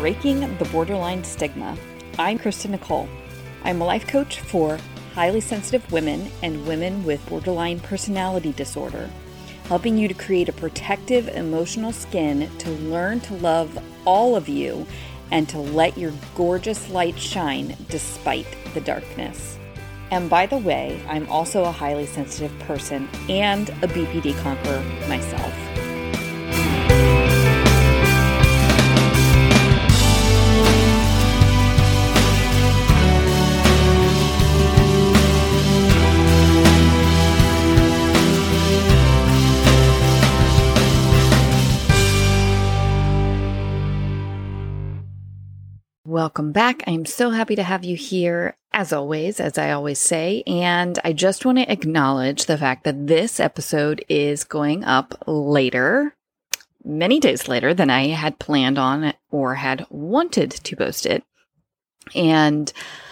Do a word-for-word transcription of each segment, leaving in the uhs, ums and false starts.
Breaking the Borderline Stigma. I'm Kristen Nicole. I'm a life coach for highly sensitive women and women with borderline personality disorder, helping you to create a protective emotional skin to learn to love all of you and to let your gorgeous light shine despite the darkness. And by the way, I'm also a highly sensitive person and a B P D conqueror myself. Welcome back. I'm so happy to have you here, as always, as I always say, and I just want to acknowledge the fact that this episode is going up later, many days later than I had planned on or had wanted to post it. And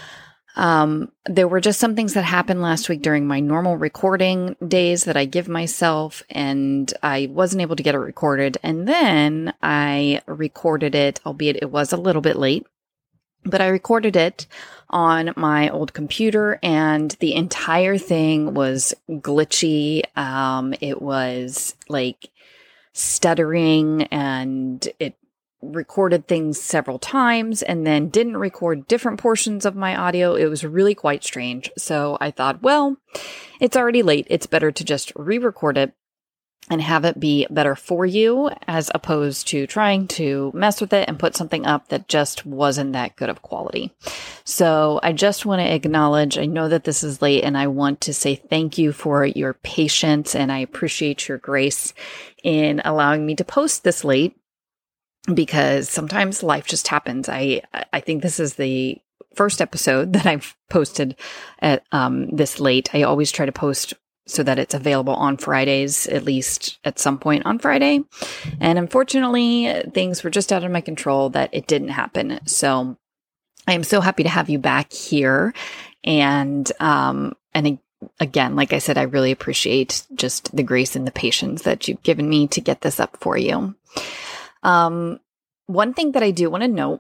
um, there were just some things that happened last week during my normal recording days that I give myself, and I wasn't able to get it recorded. And then I recorded it, albeit it was a little bit late. But I recorded it on my old computer, and the entire thing was glitchy. Um, it was like stuttering, and it recorded things several times and then didn't record different portions of my audio. It was really quite strange. So I thought, well, it's already late. It's better to just re-record it and have it be better for you, as opposed to trying to mess with it and put something up that just wasn't that good of quality. So I just want to acknowledge, I know that this is late, and I want to say thank you for your patience, and I appreciate your grace in allowing me to post this late, because sometimes life just happens. I, I think this is the first episode that I've posted at um, this late. I always try to post so that it's available on Fridays, at least at some point on Friday. And unfortunately, things were just out of my control that it didn't happen. So I am so happy to have you back here. And, um, and again, like I said, I really appreciate just the grace and the patience that you've given me to get this up for you. Um, one thing that I do want to note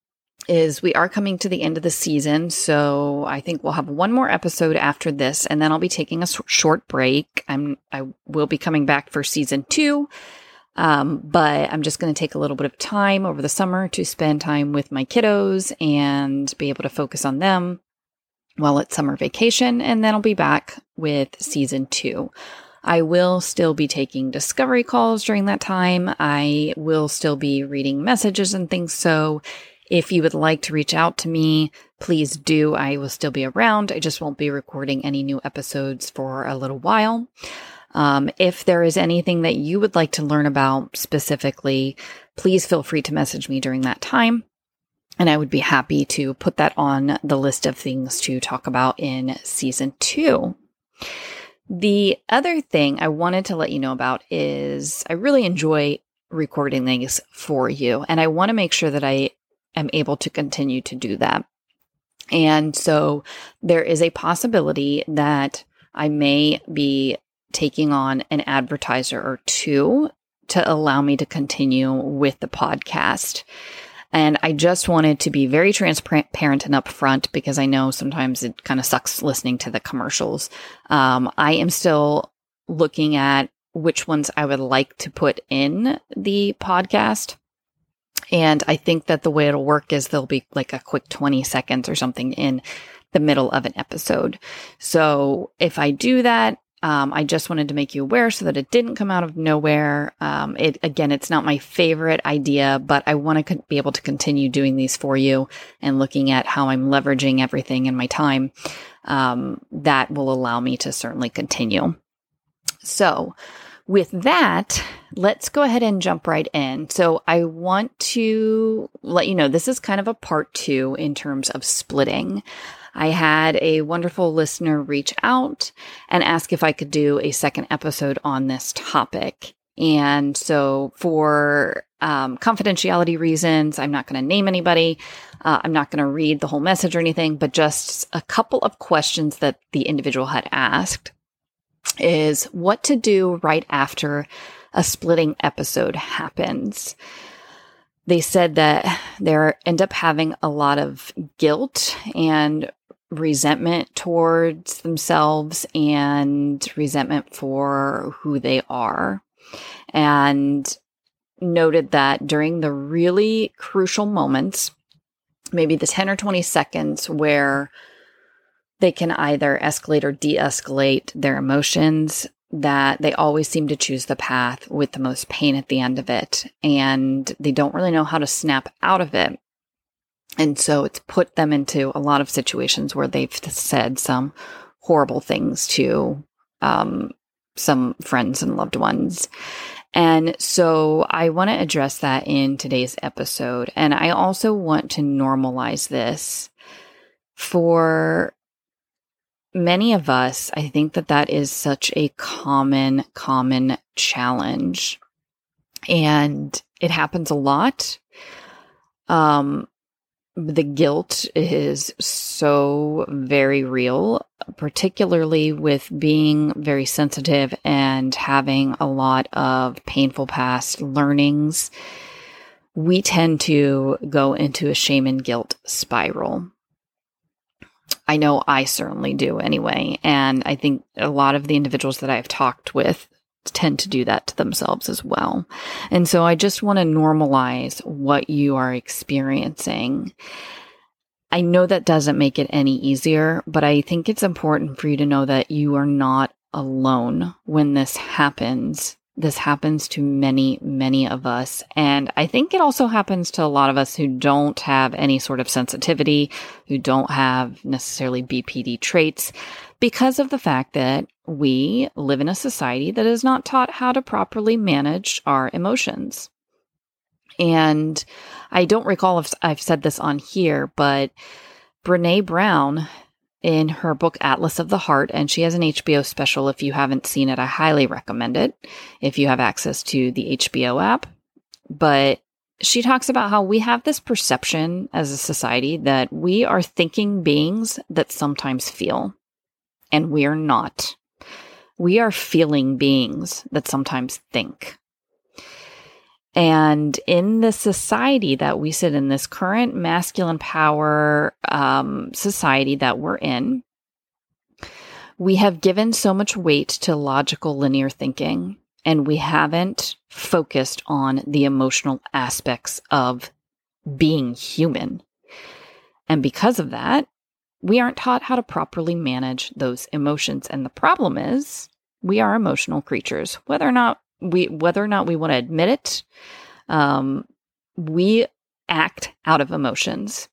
is we are coming to the end of the season, so I think we'll have one more episode after this, and then I'll be taking a short break. I'm I will be coming back for season two, um, but I'm just going to take a little bit of time over the summer to spend time with my kiddos and be able to focus on them while it's summer vacation, and then I'll be back with season two. I will still be taking discovery calls during that time. I will still be reading messages and things, so if you would like to reach out to me, please do. I will still be around. I just won't be recording any new episodes for a little while. Um, if there is anything that you would like to learn about specifically, please feel free to message me during that time, and I would be happy to put that on the list of things to talk about in season two. The other thing I wanted to let you know about is I really enjoy recording things for you, and I want to make sure that I am able to continue to do that. And so there is a possibility that I may be taking on an advertiser or two to allow me to continue with the podcast. And I just wanted to be very transparent and upfront, because I know sometimes it kind of sucks listening to the commercials. Um, I am still looking at which ones I would like to put in the podcast. And I think that the way it'll work is there'll be like a quick twenty seconds or something in the middle of an episode. So if I do that, um, I just wanted to make you aware so that it didn't come out of nowhere. Um, it again, it's not my favorite idea, but I want to co- be able to continue doing these for you and looking at how I'm leveraging everything in my time. Um, that will allow me to certainly continue. So with that, let's go ahead and jump right in. So I want to let you know, this is kind of a part two in terms of splitting. I had a wonderful listener reach out and ask if I could do a second episode on this topic. And so for um, confidentiality reasons, I'm not going to name anybody. Uh, I'm not going to read the whole message or anything, but just a couple of questions that the individual had asked is what to do right after a splitting episode happens. they said that they end up having a lot of guilt and resentment towards themselves and resentment for who they are. And noted that during the really crucial moments, maybe the ten or twenty seconds where they can either escalate or de-escalate their emotions, that they always seem to choose the path with the most pain at the end of it. And they don't really know how to snap out of it. And so it's put them into a lot of situations where they've said some horrible things to um, some friends and loved ones. And so I want to address that in today's episode. And I also want to normalize this. For many of us, I think that that is such a common, common challenge. And it happens a lot. Um, the guilt is so very real, particularly with being very sensitive and having a lot of painful past learnings. We tend to go into a shame and guilt spiral. I know I certainly do anyway. And I think a lot of the individuals that I've talked with tend to do that to themselves as well. And so I just want to normalize what you are experiencing. I know that doesn't make it any easier, but I think it's important for you to know that you are not alone when this happens. This happens to many, many of us. And I think it also happens to a lot of us who don't have any sort of sensitivity, who don't have necessarily B P D traits, because of the fact that we live in a society that is not taught how to properly manage our emotions. And I don't recall if I've said this on here, but Brené Brown, in her book Atlas of the Heart, and she has an H B O special. If you haven't seen it, I highly recommend it if you have access to the H B O app. But she talks about how we have this perception as a society that we are thinking beings that sometimes feel, and we are not. We are feeling beings that sometimes think. And in the society that we sit in, this current masculine power um, society that we're in, we have given so much weight to logical linear thinking, and we haven't focused on the emotional aspects of being human. And because of that, we aren't taught how to properly manage those emotions. And the problem is, we are emotional creatures, whether or not We, whether or not we want to admit it, um, we act out of emotions.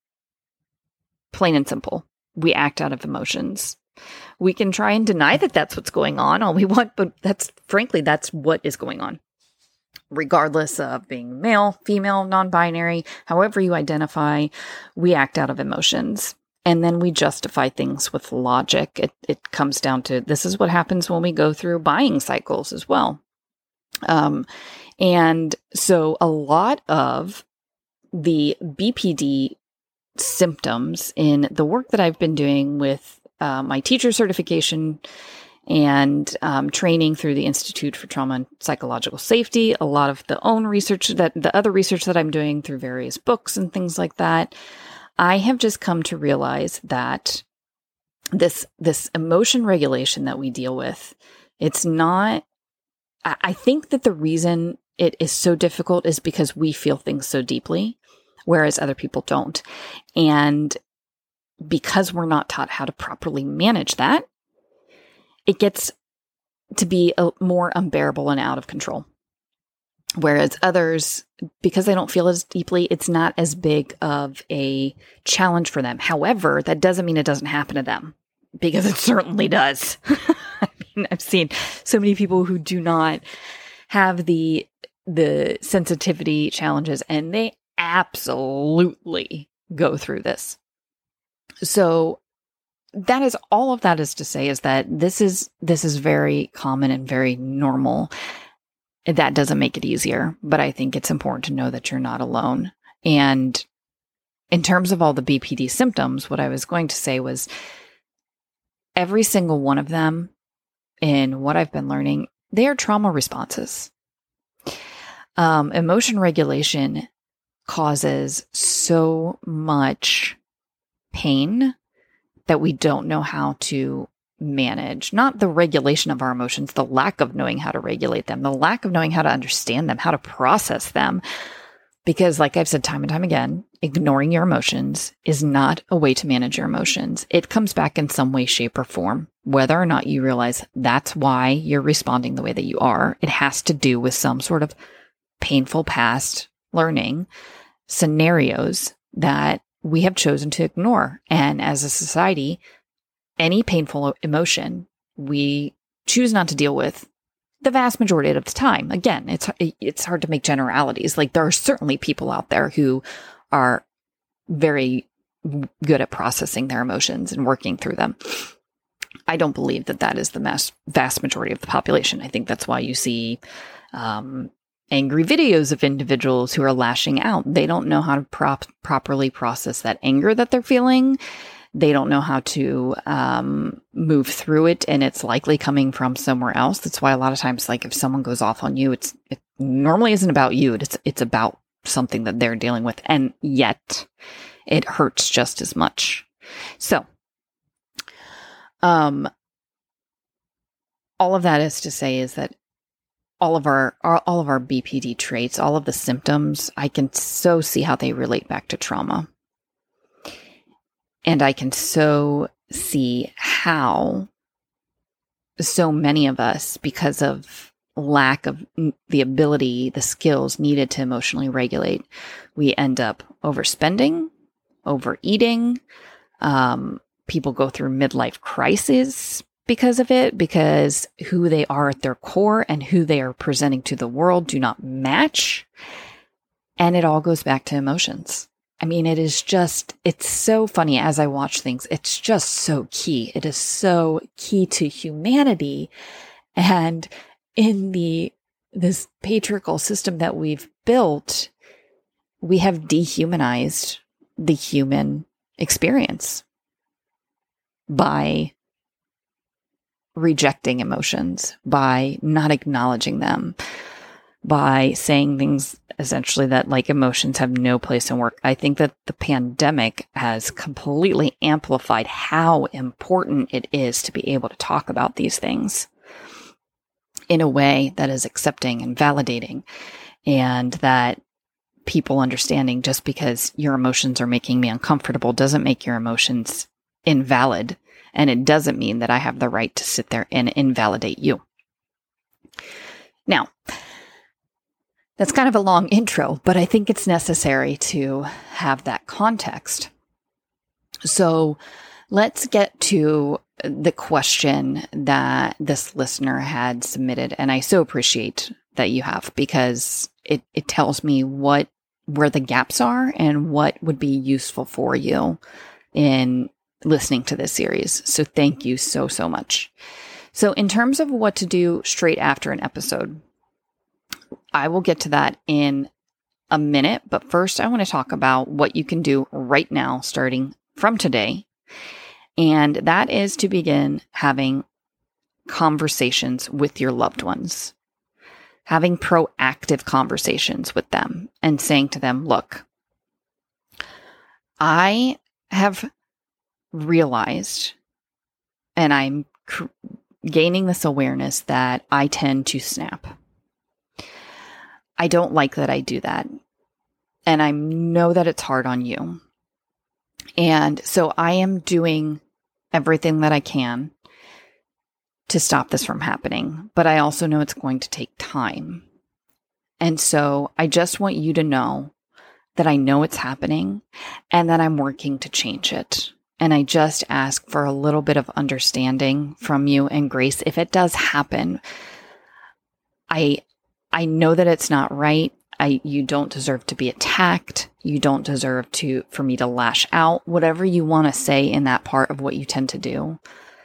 Plain and simple. We act out of emotions. We can try and deny that that's what's going on all we want, but that's, frankly, that's what is going on. Regardless of being male, female, non-binary, however you identify, we act out of emotions. And then we justify things with logic. It, it comes down to, this is what happens when we go through buying cycles as well. Um, and so a lot of the B P D symptoms in the work that I've been doing with uh, my teacher certification and um, training through the Institute for Trauma and Psychological Safety, a lot of the own research that the other research that I'm doing through various books and things like that, I have just come to realize that this, this emotion regulation that we deal with, it's not, I think that the reason it is so difficult is because we feel things so deeply, whereas other people don't. And because we're not taught how to properly manage that, it gets to be a, more unbearable and out of control. Whereas others, because they don't feel as deeply, it's not as big of a challenge for them. However, that doesn't mean it doesn't happen to them, because it certainly does. I mean, I've seen so many people who do not have the the sensitivity challenges, and they absolutely go through this. So that is all of that is to say is that this is this is very common and very normal. That doesn't make it easier, but I think it's important to know that you're not alone. And in terms of all the B P D symptoms, what I was going to say was every single one of them, in what I've been learning, they are trauma responses. Um, emotion regulation causes so much pain that we don't know how to manage. Not the regulation of our emotions, the lack of knowing how to regulate them, the lack of knowing how to understand them, how to process them. Because like I've said time and time again, ignoring your emotions is not a way to manage your emotions. It comes back in some way, shape, or form. Whether or not you realize that's why you're responding the way that you are, it has to do with some sort of painful past learning scenarios that we have chosen to ignore. And as a society, any painful emotion we choose not to deal with the vast majority of the time. Again, it's it's hard to make generalities. Like there are certainly people out there who are very good at processing their emotions and working through them. I don't believe that that is the mass, vast majority of the population. I think that's why you see um, angry videos of individuals who are lashing out. They don't know how to prop, properly process that anger that they're feeling. They don't know how to um, move through it, and it's likely coming from somewhere else. That's why a lot of times, like if someone goes off on you, it's it normally isn't about you. It's it's about something that they're dealing with, and yet it hurts just as much. So, um, all of that is to say is that all of our, our all of our B P D traits, all of the symptoms, I can so see how they relate back to trauma. And I can so see how so many of us, because of lack of the ability, the skills needed to emotionally regulate, we end up overspending, overeating. Um, people go through midlife crises because of it, because who they are at their core and who they are presenting to the world do not match. And it all goes back to emotions. I mean, it is just, it's so funny as I watch things. It's just so key. It is so key to humanity. And in the, this patriarchal system that we've built, we have dehumanized the human experience by rejecting emotions, by not acknowledging them, by saying things essentially that like emotions have no place in work. I think that the pandemic has completely amplified how important it is to be able to talk about these things in a way that is accepting and validating, and that people understanding just because your emotions are making me uncomfortable doesn't make your emotions invalid. And it doesn't mean that I have the right to sit there and invalidate you. Now, that's kind of a long intro, but I think it's necessary to have that context. So let's get to the question that this listener had submitted. And I so appreciate that you have, because it, it tells me what, where the gaps are and what would be useful for you in listening to this series. So thank you so, so much. So in terms of what to do straight after an episode, I will get to that in a minute, but first I want to talk about what you can do right now, starting from today. And that is to begin having conversations with your loved ones, having proactive conversations with them and saying to them, look, I have realized, and I'm cr- gaining this awareness that I tend to snap. I don't like that I do that. And I know that it's hard on you. And so I am doing everything that I can to stop this from happening. But I also know it's going to take time. And so I just want you to know that I know it's happening and that I'm working to change it. And I just ask for a little bit of understanding from you and grace. If it does happen, I I know that it's not right. I you don't deserve to be attacked. You don't deserve to for me to lash out. Whatever you want to say in that part of what you tend to do.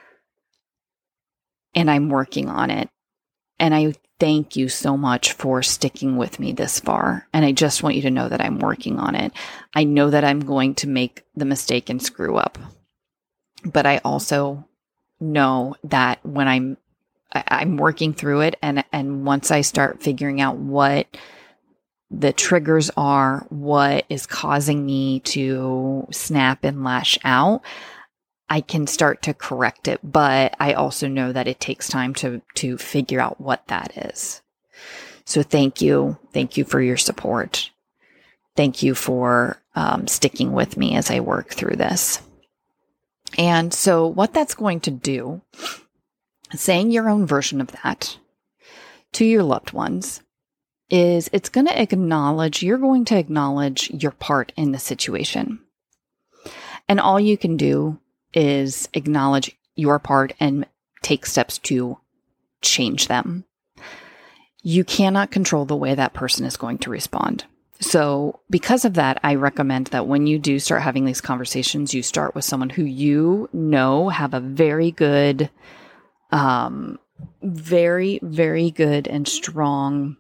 And I'm working on it. And I thank you so much for sticking with me this far. And I just want you to know that I'm working on it. I know that I'm going to make the mistake and screw up. But I also know that when I'm I'm working through it, and and once I start figuring out what the triggers are, what is causing me to snap and lash out, I can start to correct it. But I also know that it takes time to, to figure out what that is. So thank you. Thank you for your support. Thank you for um, sticking with me as I work through this. And so what that's going to do, saying your own version of that to your loved ones, is it's going to acknowledge, you're going to acknowledge your part in the situation. And all you can do is acknowledge your part and take steps to change them. You cannot control the way that person is going to respond. So because of that, I recommend that when you do start having these conversations, you start with someone who you know have a very good, um, very, very good and strong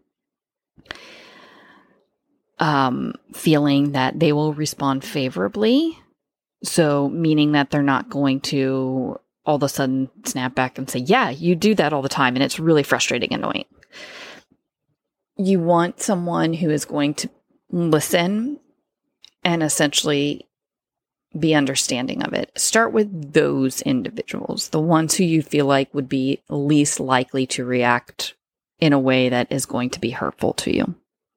um, feeling that they will respond favorably. So meaning that they're not going to all of a sudden snap back and say, yeah, you do that all the time, and it's really frustrating and annoying. You want someone who is going to listen and essentially be understanding of it. Start with those individuals, the ones who you feel like would be least likely to react in a way that is going to be hurtful to you.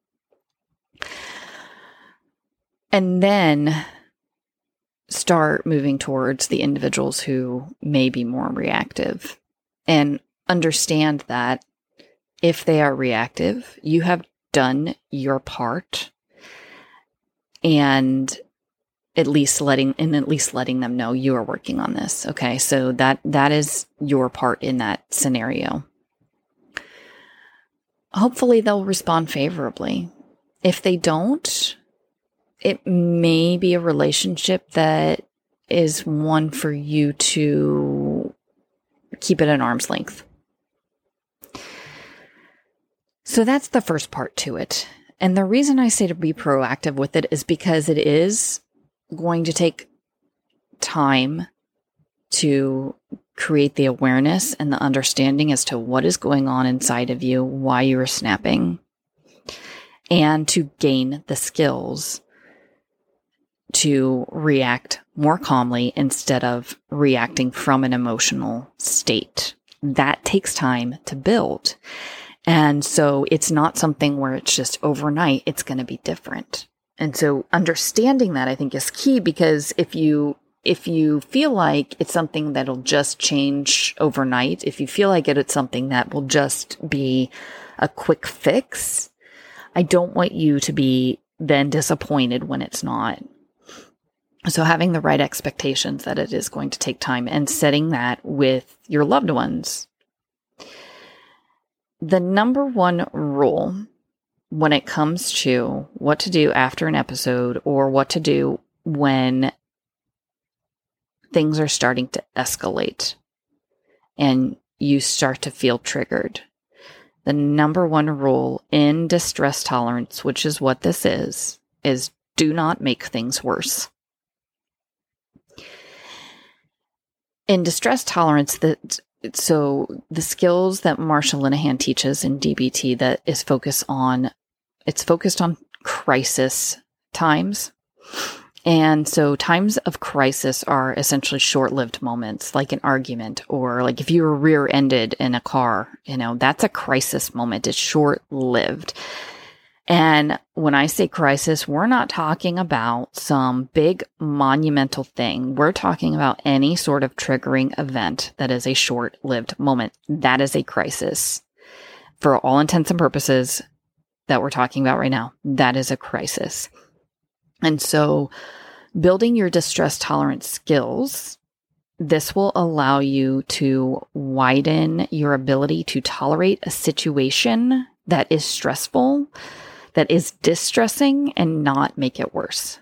And then start moving towards the individuals who may be more reactive, and understand that if they are reactive, you have done your part, and at least letting and at least letting them know you are working on this. Okay, so that that is your part in that scenario. Hopefully they'll respond favorably. If they don't, it may be a relationship that is one for you to keep it at arm's length. So that's the first part to it. And the reason I say to be proactive with it is because it is going to take time to create the awareness and the understanding as to what is going on inside of you, why you are snapping, and to gain the skills to react more calmly instead of reacting from an emotional state. That takes time to build. And so it's not something where it's just overnight, it's going to be different. And so understanding that, I think, is key, because if you if you feel like it's something that'll just change overnight, if you feel like it, it's something that will just be a quick fix, I don't want you to be then disappointed when it's not. So having the right expectations that it is going to take time, and setting that with your loved ones. The number one rule when it comes to what to do after an episode, or what to do when things are starting to escalate and you start to feel triggered, the number one rule in distress tolerance, which is what this is, is do not make things worse. In distress tolerance, that so the skills that Marsha Linehan teaches in D B T that is focused on, it's focused on crisis times. And so times of crisis are essentially short-lived moments, like an argument, or like if you were rear-ended in a car, you know, that's a crisis moment. It's short-lived. And when I say crisis, we're not talking about some big monumental thing. We're talking about any sort of triggering event that is a short-lived moment. That is a crisis. For all intents and purposes that we're talking about right now, that is a crisis. And so building your distress tolerance skills, this will allow you to widen your ability to tolerate a situation that is stressful, that is distressing, and not make it worse.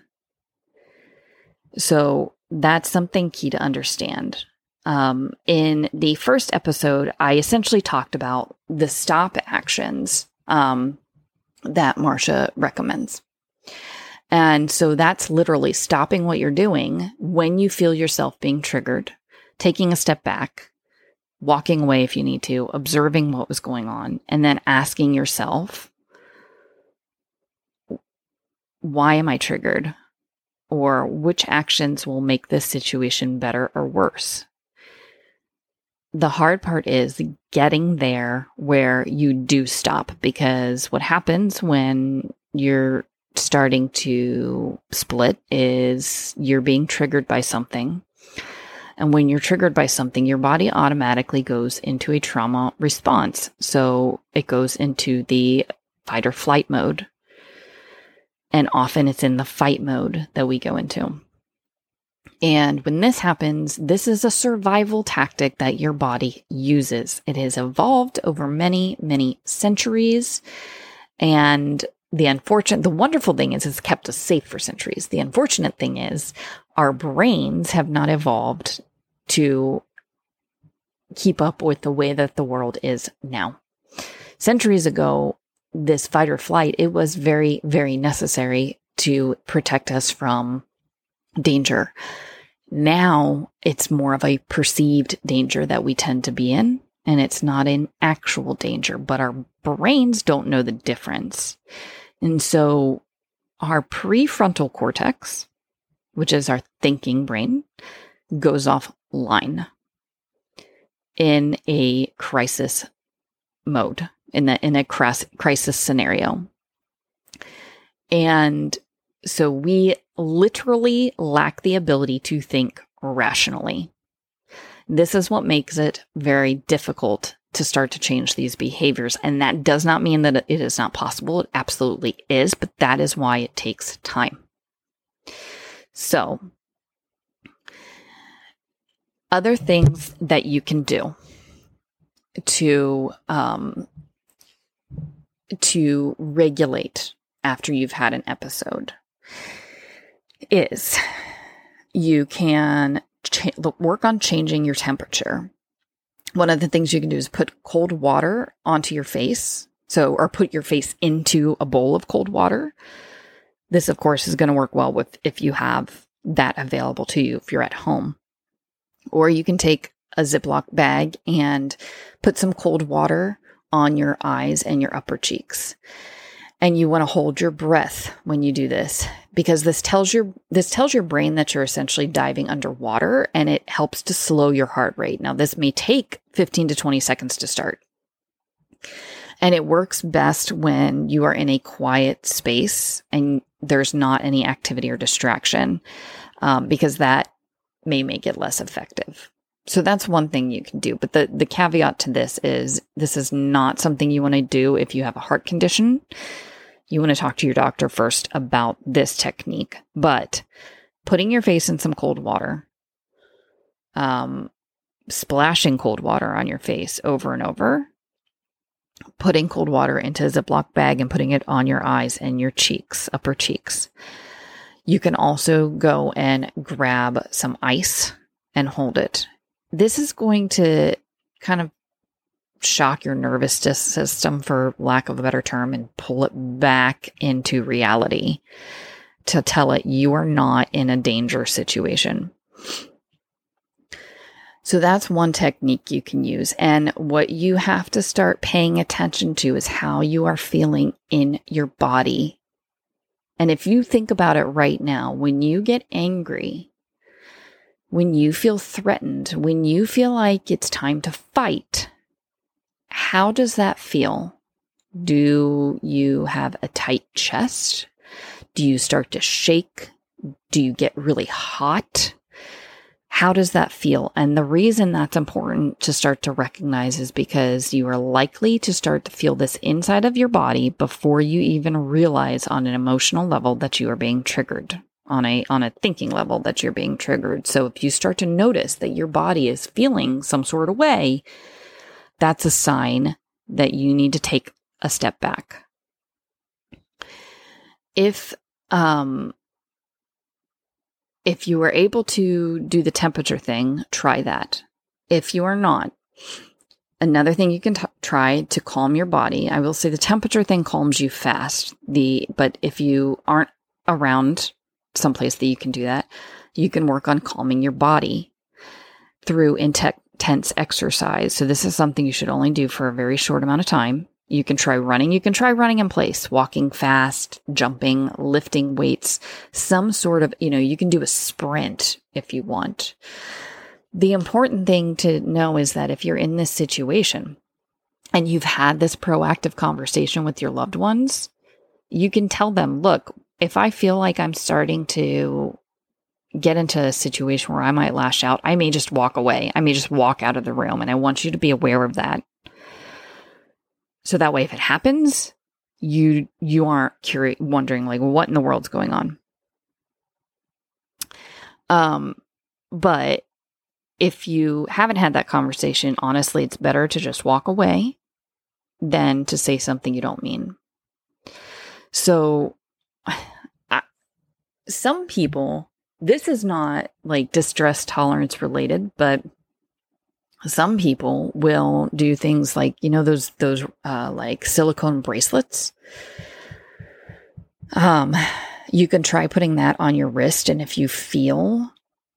So that's something key to understand. Um, in the first episode, I essentially talked about the stop actions um, that Marsha recommends. And so that's literally stopping what you're doing when you feel yourself being triggered, taking a step back, walking away if you need to, observing what was going on, and then asking yourself, why am I triggered? Or which actions will make this situation better or worse? The hard part is getting there where you do stop, because what happens when you're starting to split is you're being triggered by something. And when you're triggered by something, your body automatically goes into a trauma response. So it goes into the fight or flight mode. And often it's in the fight mode that we go into. And when this happens, this is a survival tactic that your body uses. It has evolved over many, many centuries. And the unfortunate, the wonderful thing is it's kept us safe for centuries. The unfortunate thing is our brains have not evolved to keep up with the way that the world is now. Centuries ago, this fight or flight, it was very, very necessary to protect us from danger. Now it's more of a perceived danger that we tend to be in, and it's not an actual danger, but our brains don't know the difference. And so our prefrontal cortex, which is our thinking brain, goes offline in a crisis mode, in a, in a crisis scenario. And so we literally lack the ability to think rationally. This is what makes it very difficult to start to change these behaviors. And that does not mean that it is not possible. It absolutely is, but that is why it takes time. So, other things that you can do to, um, to regulate after you've had an episode is you can cha- work on changing your temperature. One of the things you can do is put cold water onto your face. So, or put your face into a bowl of cold water. This, of course, is going to work well with if you have that available to you, if you're at home. Or you can take a Ziploc bag and put some cold water on your eyes and your upper cheeks. And you want to hold your breath when you do this, because this tells your this tells your brain that you're essentially diving underwater, and it helps to slow your heart rate. Now, this may take fifteen to twenty seconds to start. And it works best when you are in a quiet space and there's not any activity or distraction, um, because that may make it less effective. So that's one thing you can do. But the, the caveat to this is this is not something you want to do if you have a heart condition. You want to talk to your doctor first about this technique. But putting your face in some cold water, um, splashing cold water on your face over and over, putting cold water into a Ziploc bag and putting it on your eyes and your cheeks, upper cheeks. You can also go and grab some ice and hold it. This is going to kind of shock your nervous system, for lack of a better term, and pull it back into reality to tell it you are not in a danger situation. So that's one technique you can use. And what you have to start paying attention to is how you are feeling in your body. And if you think about it right now, when you get angry, when you feel threatened, when you feel like it's time to fight, how does that feel? Do you have a tight chest? Do you start to shake? Do you get really hot? How does that feel? And the reason that's important to start to recognize is because you are likely to start to feel this inside of your body before you even realize on an emotional level that you are being triggered, on a on a thinking level that you're being triggered. So if you start to notice that your body is feeling some sort of way, that's a sign that you need to take a step back. If um If you are able to do the temperature thing, try that. If you are not, another thing you can t- try to calm your body. I will say the temperature thing calms you fast. The but if you aren't around someplace that you can do that, you can work on calming your body through intense exercise. So this is something you should only do for a very short amount of time. You can try running. You can try running in place, walking fast, jumping, lifting weights, some sort of, you know, you can do a sprint if you want. The important thing to know is that if you're in this situation and you've had this proactive conversation with your loved ones, you can tell them, look, if I feel like I'm starting to get into a situation where I might lash out, I may just walk away. I may just walk out of the room. And I want you to be aware of that. So that way, if it happens, you you aren't curi- wondering, like, what in the world's going on? Um, but if you haven't had that conversation, honestly, it's better to just walk away than to say something you don't mean. So I, some people, this is not like distress tolerance related, but some people will do things like, you know, those, those, uh, like silicone bracelets. Um, you can try putting that on your wrist. And if you feel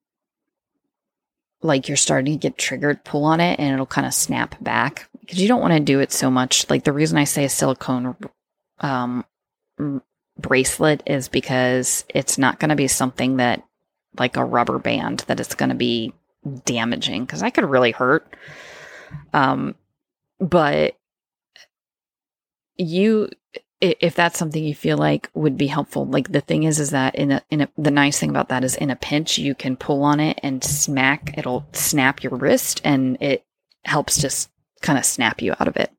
like you're starting to get triggered, pull on it and it'll kind of snap back, because you don't want to do it so much. Like, the reason I say a silicone, um, bracelet is because it's not going to be something that, like a rubber band, that it's going to be damaging, because that could really hurt. Um, but you, if that's something you feel like would be helpful, like the thing is, is that in a, in a, the nice thing about that is in a pinch, you can pull on it and smack, it'll snap your wrist and it helps just kind of snap you out of it.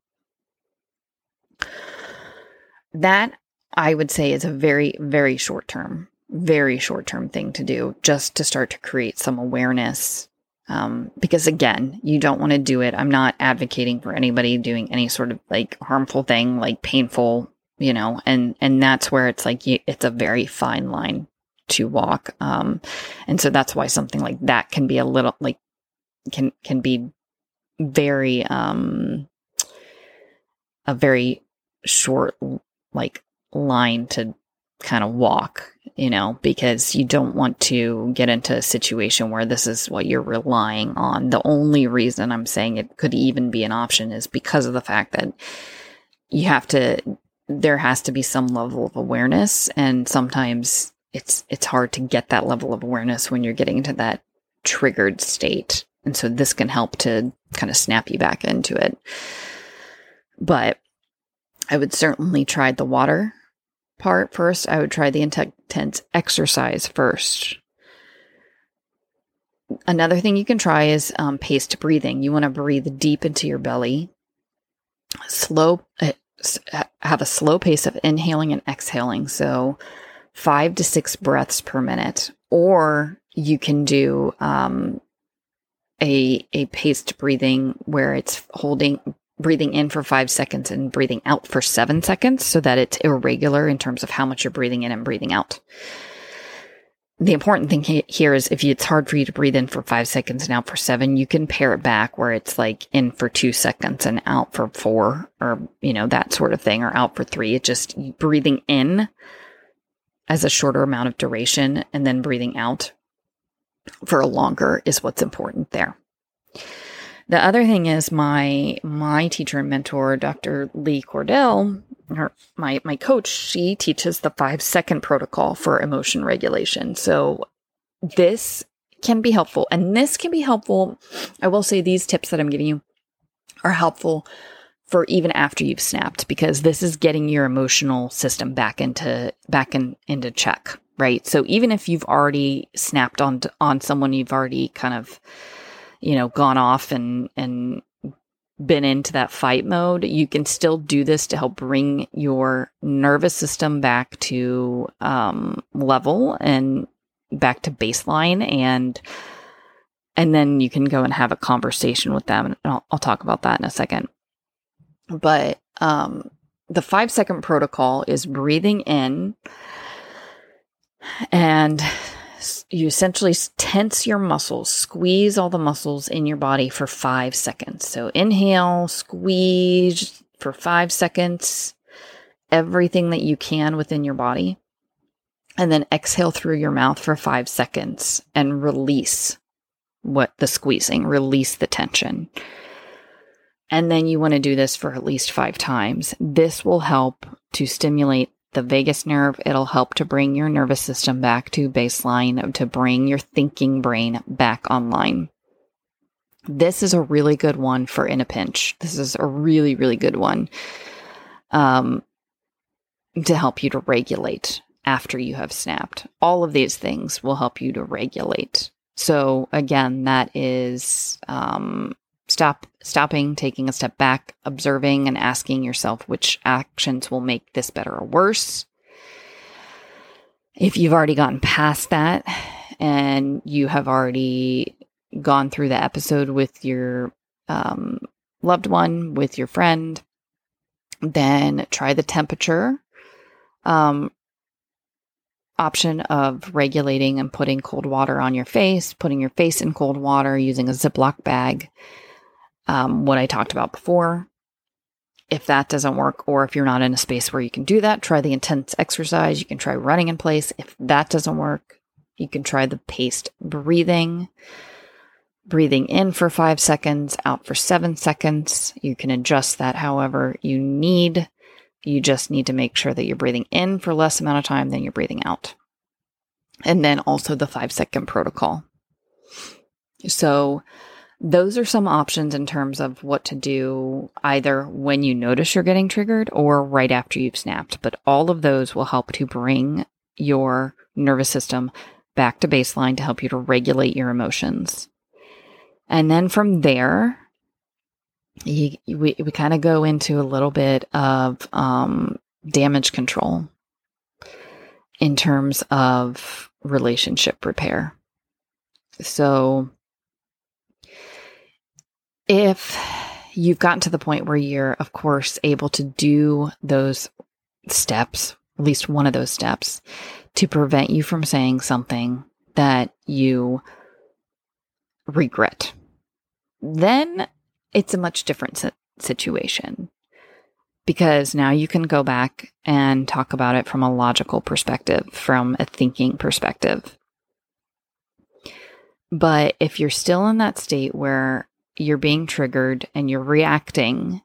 That, I would say, is a very, very short term, very short term thing to do, just to start to create some awareness. Um, because again, you don't want to do it. I'm not advocating for anybody doing any sort of like harmful thing, like painful, you know, and, and that's where it's like, you, it's a very fine line to walk. Um, and so that's why something like that can be a little like, can, can be very, um, a very short, like line to kind of walk, you know, because you don't want to get into a situation where this is what you're relying on. The only reason I'm saying it could even be an option is because of the fact that you have to, there has to be some level of awareness. And sometimes it's, it's hard to get that level of awareness when you're getting into that triggered state. And so this can help to kind of snap you back into it. But I would certainly try the water part first. I would try the intense exercise first. Another thing you can try is um, paced breathing. You want to breathe deep into your belly. Slow, uh, have a slow pace of inhaling and exhaling. So five to six breaths per minute. Or you can do um, a a paced breathing where it's holding. breathing in for five seconds and breathing out for seven seconds so that it's irregular in terms of how much you're breathing in and breathing out. The important thing he- here is if you, it's hard for you to breathe in for five seconds and out for seven, you can pare it back where it's like in for two seconds and out for four, or, you know, that sort of thing, or out for three. It's just breathing in as a shorter amount of duration and then breathing out for a longer is what's important there. The other thing is my my teacher and mentor, Doctor Lee Cordell, her, my, my coach, she teaches the five-second protocol for emotion regulation. So this can be helpful. And this can be helpful. I will say these tips that I'm giving you are helpful for even after you've snapped, because this is getting your emotional system back into back in, into check, right? So even if you've already snapped on on someone, you've already kind of, you know, gone off and, and been into that fight mode, you can still do this to help bring your nervous system back to um, level and back to baseline. And, and then you can go and have a conversation with them. And I'll, I'll talk about that in a second. But um, the five second protocol is breathing in, and you essentially tense your muscles, squeeze all the muscles in your body for five seconds. So inhale, squeeze for five seconds, everything that you can within your body. And then exhale through your mouth for five seconds and release what the squeezing, release the tension. And then you want to do this for at least five times. This will help to stimulate the vagus nerve. It'll help to bring your nervous system back to baseline, to bring your thinking brain back online. This is a really good one for in a pinch. This is a really, really good one um, to help you to regulate after you have snapped. All of these things will help you to regulate. So again, that is um, stop, stopping, taking a step back, observing, and asking yourself which actions will make this better or worse. If you've already gotten past that and you have already gone through the episode with your um, loved one, with your friend, then try the temperature um, option of regulating and putting cold water on your face, putting your face in cold water, using a Ziploc bag, um, what I talked about before. If that doesn't work, or if you're not in a space where you can do that, try the intense exercise. You can try running in place. If that doesn't work, you can try the paced breathing. Breathing in for five seconds, out for seven seconds. You can adjust that however you need. You just need to make sure that you're breathing in for less amount of time than you're breathing out. And then also the five second protocol. So those are some options in terms of what to do either when you notice you're getting triggered or right after you've snapped. But all of those will help to bring your nervous system back to baseline to help you to regulate your emotions. And then from there, you, we, we kind of go into a little bit of um, damage control in terms of relationship repair. So if you've gotten to the point where you're, of course, able to do those steps, at least one of those steps, to prevent you from saying something that you regret, then it's a much different situation, because now you can go back and talk about it from a logical perspective, from a thinking perspective. But if you're still in that state where you're being triggered and you're reacting,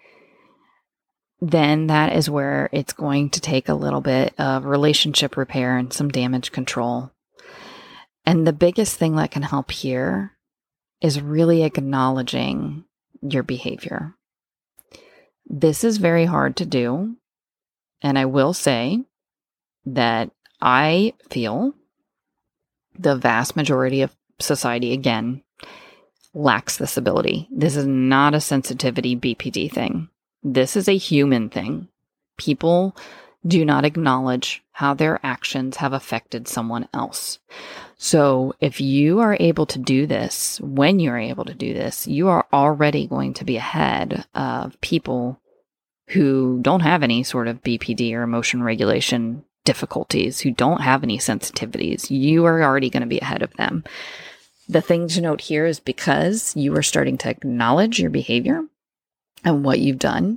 then that is where it's going to take a little bit of relationship repair and some damage control. And the biggest thing that can help here is really acknowledging your behavior. This is very hard to do. And I will say that I feel the vast majority of society, again, lacks this ability. This is not a sensitivity B P D thing. This is a human thing. People do not acknowledge how their actions have affected someone else. So if you are able to do this, when you're able to do this, you are already going to be ahead of people who don't have any sort of B P D or emotion regulation difficulties, who don't have any sensitivities. You are already going to be ahead of them. The thing to note here is because you are starting to acknowledge your behavior and what you've done,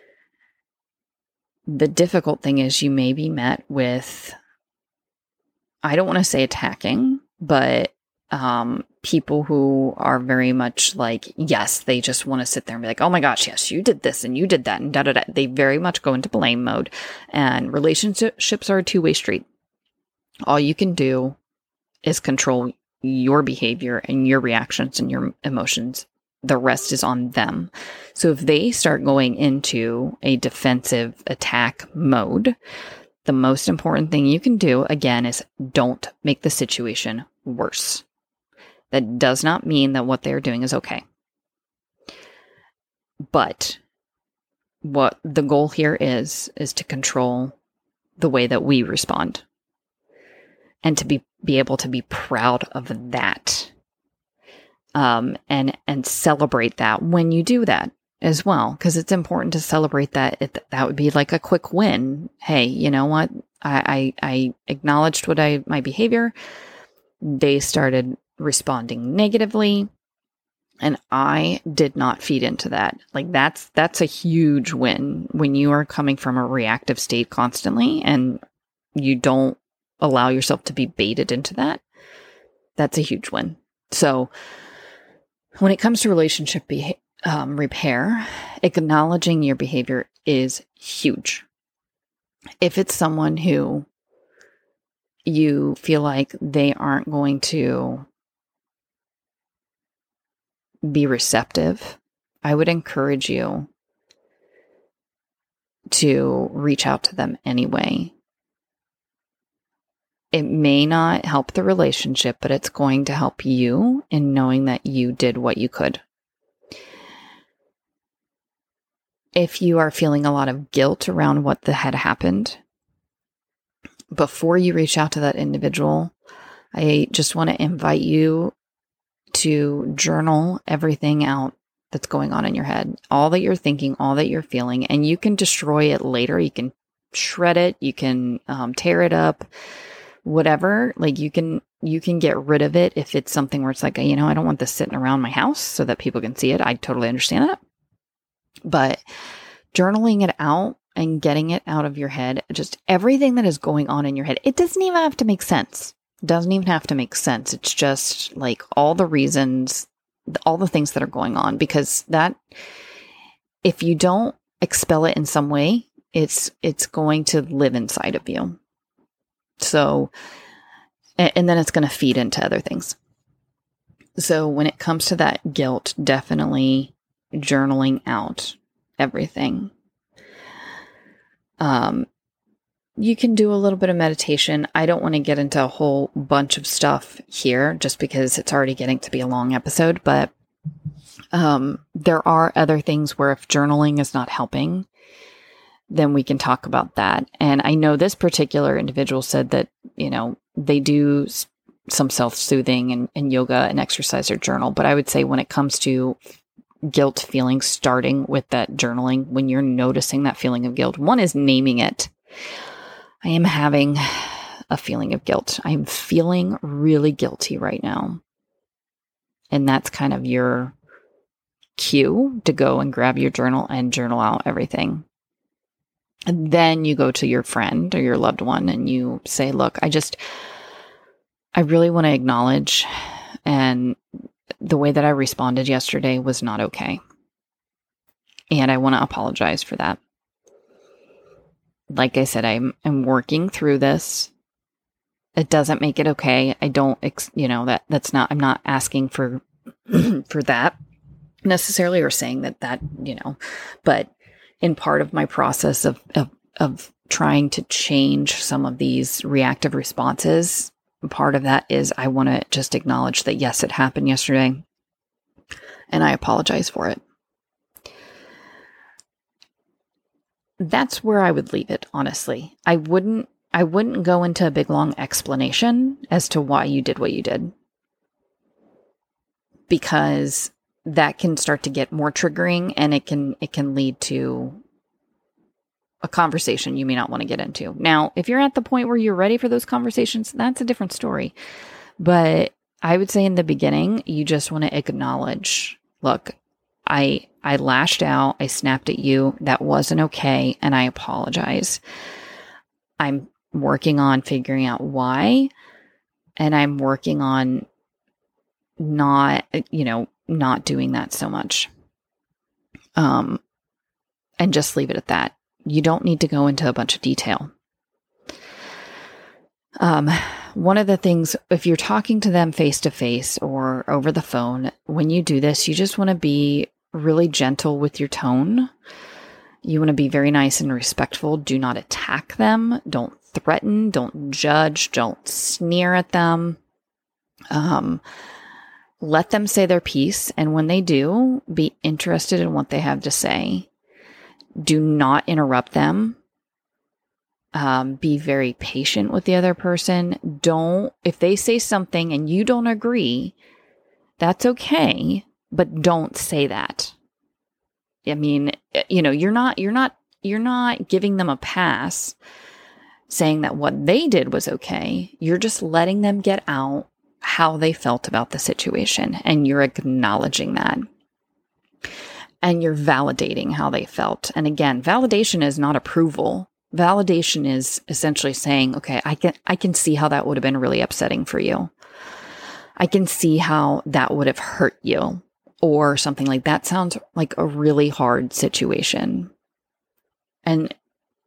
the difficult thing is you may be met with, I don't want to say attacking, but um, people who are very much like, yes, they just want to sit there and be like, oh my gosh, yes, you did this and you did that and da da da. They very much go into blame mode, and relationships are a two-way street. All you can do is control your behavior and your reactions and your emotions. The rest is on them. So if they start going into a defensive attack mode, the most important thing you can do, again, is don't make the situation worse. That does not mean that what they're doing is okay. But what the goal here is, is to control the way that we respond. And to be, be able to be proud of that. Um, and, and celebrate that when you do that as well, because it's important to celebrate that. It, that would be like a quick win. Hey, you know what? I, I, I acknowledged what I, my behavior. They started responding negatively, and I did not feed into that. Like that's, that's a huge win when you are coming from a reactive state constantly and you don't allow yourself to be baited into that. That's a huge win. So when it comes to relationship be- um, repair, acknowledging your behavior is huge. If it's someone who you feel like they aren't going to be receptive, I would encourage you to reach out to them anyway. It may not help the relationship, but it's going to help you in knowing that you did what you could. If you are feeling a lot of guilt around what that had happened, before you reach out to that individual, I just want to invite you to journal everything out that's going on in your head, all that you're thinking, all that you're feeling, and you can destroy it later. You can shred it, you can um, tear it up, whatever. Like you can, you can get rid of it if it's something where it's like, you know, I don't want this sitting around my house so that people can see it. I totally understand that. But journaling it out and getting it out of your head, just everything that is going on in your head, it doesn't even have to make sense. It doesn't even have to make sense. It's just like all the reasons, all the things that are going on, because that, if you don't expel it in some way, it's, it's going to live inside of you. So, and then it's going to feed into other things. So when it comes to that guilt, definitely journaling out everything. Um, you can do a little bit of meditation. I don't want to get into a whole bunch of stuff here just because it's already getting to be a long episode, but um, there are other things where if journaling is not helping, then we can talk about that. And I know this particular individual said that, you know, they do s- some self-soothing and, and yoga and exercise or journal. But I would say when it comes to guilt feelings, starting with that journaling, when you're noticing that feeling of guilt, one is naming it. I am having a feeling of guilt. I'm feeling really guilty right now. And that's kind of your cue to go and grab your journal and journal out everything. And then you go to your friend or your loved one and you say, look, I just, I really want to acknowledge, and the way that I responded yesterday was not okay. And I want to apologize for that. Like I said, I'm, I'm working through this. It doesn't make it okay. I don't, ex- you know, that that's not, I'm not asking for, for that necessarily, or saying that that, you know, but in part of my process of, of, of trying to change some of these reactive responses, part of that is I want to just acknowledge that, yes, it happened yesterday and I apologize for it. That's where I would leave it, honestly. I wouldn't, I wouldn't go into a big long explanation as to why you did what you did, because that can start to get more triggering and it can, it can lead to a conversation you may not want to get into. Now, if you're at the point where you're ready for those conversations, that's a different story. But I would say in the beginning, you just want to acknowledge, look, I I lashed out, I snapped at you, that wasn't okay, and I apologize. I'm working on figuring out why, and I'm working on not, you know, not doing that so much. Um, and just leave it at that. You don't need to go into a bunch of detail. Um, one of the things, if you're talking to them face to face or over the phone, when you do this, you just want to be really gentle with your tone. You want to be very nice and respectful. Do not attack them. Don't threaten. Don't judge. Don't sneer at them. Um, let them say their piece. And when they do, be interested in what they have to say. Do not interrupt them. Um, be very patient with the other person. Don't, if they say something and you don't agree, that's okay, but don't say that. I mean, you know, you're not, you're not, you're not giving them a pass saying that what they did was okay. You're just letting them get out how they felt about the situation, and you're acknowledging that. And you're validating how they felt. And again, validation is not approval. Validation is essentially saying, okay, I can I can see how that would have been really upsetting for you. I can see how that would have hurt you. or something like that sounds like a really hard situation. And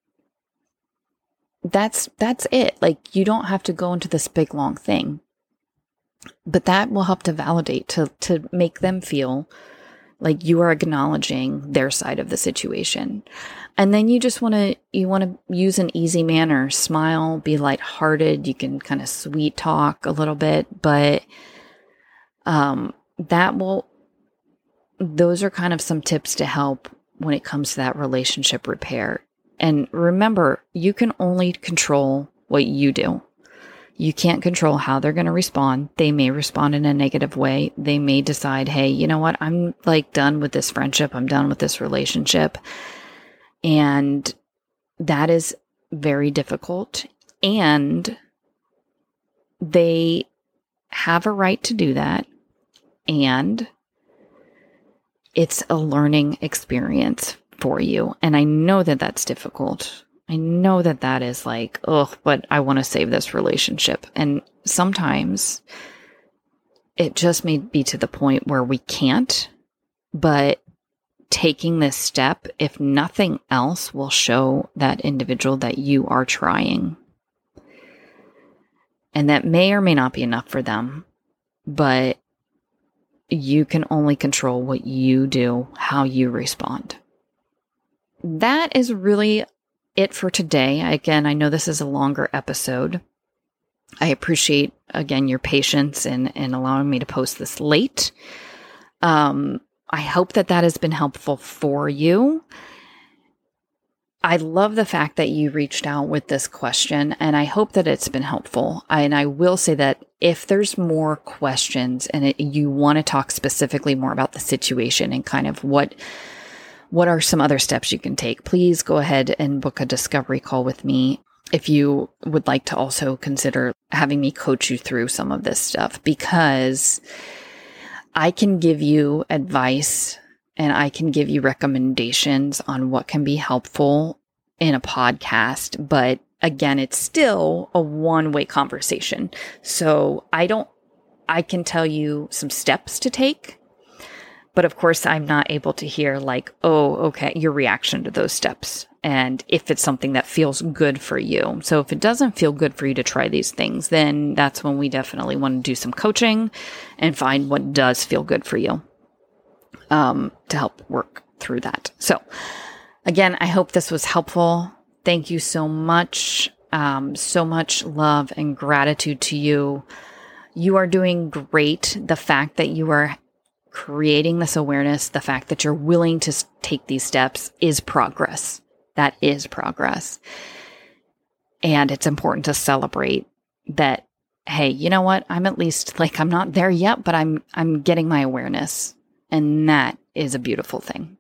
that's that's it. Like, you don't have to go into this big long thing. But that will help to validate, to to make them feel like you are acknowledging their side of the situation. And then you just want to you want to use an easy manner, smile, be lighthearted. You can kind of sweet talk a little bit, but um, that will. Those are kind of some tips to help when it comes to that relationship repair. And remember, you can only control what you do. You can't control how they're going to respond. They may respond in a negative way. They may decide, hey, you know what? I'm like done with this friendship. I'm done with this relationship. And that is very difficult. And they have a right to do that. And it's a learning experience for you. And I know that that's difficult. I know that that is like, oh, but I want to save this relationship. And sometimes it just may be to the point where we can't, but taking this step, if nothing else, will show that individual that you are trying. And that may or may not be enough for them, but you can only control what you do, how you respond. That is really it for today. Again, I know this is a longer episode. I appreciate, again, your patience in, in allowing me to post this late. Um, I hope that that has been helpful for you. I love the fact that you reached out with this question, and I hope that it's been helpful. I, and I will say that if there's more questions and it, you want to talk specifically more about the situation and kind of what What are some other steps you can take? Please go ahead and book a discovery call with me if you would like to also consider having me coach you through some of this stuff, because I can give you advice and I can give you recommendations on what can be helpful in a podcast. But again, it's still a one-way conversation. So I don't, I can tell you some steps to take. But of course, I'm not able to hear like, oh, okay, your reaction to those steps. And if it's something that feels good for you. So if it doesn't feel good for you to try these things, then that's when we definitely want to do some coaching and find what does feel good for you um, to help work through that. So again, I hope this was helpful. Thank you so much. Um, so much love and gratitude to you. You are doing great. The fact that you are creating this awareness, the fact that you're willing to take these steps is progress. That is progress. And it's important to celebrate that, hey, you know what? I'm at least like, I'm not there yet, but I'm, I'm getting my awareness. And that is a beautiful thing.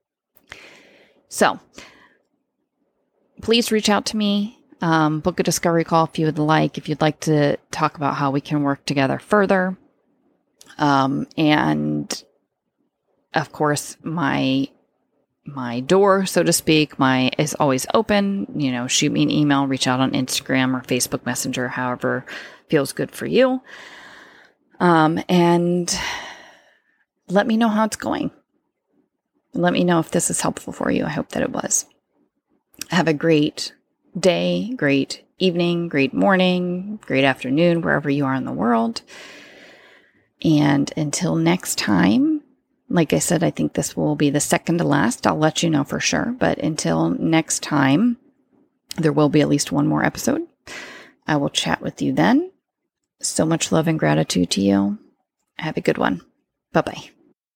So please reach out to me. Um, book a discovery call if you would like, if you'd like to talk about how we can work together further. Um, and of course, my, my door, so to speak, my is always open. You know, shoot me an email, reach out on Instagram or Facebook Messenger, however feels good for you. Um, and let me know how it's going. Let me know if this is helpful for you. I hope that it was. Have a great day, great evening, great morning, great afternoon, wherever you are in the world. And until next time, like I said, I think this will be the second to last. I'll let you know for sure. But until next time, there will be at least one more episode. I will chat with you then. So much love and gratitude to you. Have a good one. Bye-bye.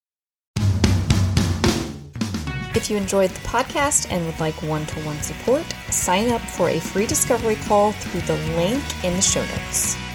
If you enjoyed the podcast and would like one-to-one support, sign up for a free discovery call through the link in the show notes.